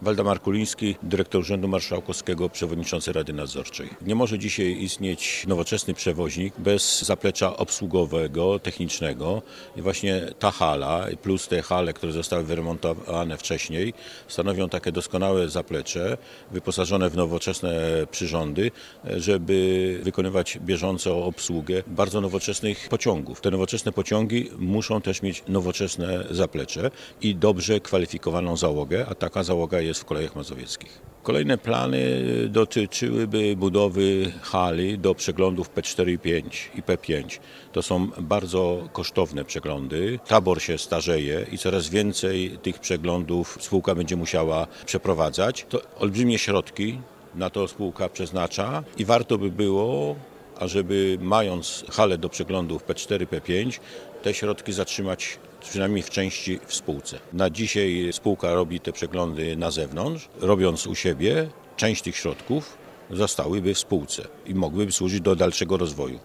Waldemar Kuliński, dyrektor Urzędu Marszałkowskiego, przewodniczący Rady Nadzorczej. Nie może dzisiaj istnieć nowoczesny przewoźnik bez zaplecza obsługowego, technicznego. I właśnie ta hala plus te hale, które zostały wyremontowane wcześniej, stanowią takie doskonałe zaplecze, wyposażone w nowoczesne przyrządy, żeby wykonywać bieżącą obsługę bardzo nowoczesnych pociągów. Te nowoczesne pociągi muszą też mieć nowoczesne zaplecze i dobrze kwalifikowaną załogę, a taka załoga jest w Kolejach Mazowieckich. Kolejne plany dotyczyłyby budowy hali do przeglądów P4 i 5 i P5. To są bardzo kosztowne przeglądy. Tabor się starzeje i coraz więcej tych przeglądów spółka będzie musiała przeprowadzać. To olbrzymie środki na to spółka przeznacza i warto by było, ażeby mając halę do przeglądów P4, P5, te środki zatrzymać przynajmniej w części w spółce. Na dzisiaj spółka robi te przeglądy na zewnątrz. Robiąc u siebie, część tych środków zostałyby w spółce i mogłyby służyć do dalszego rozwoju.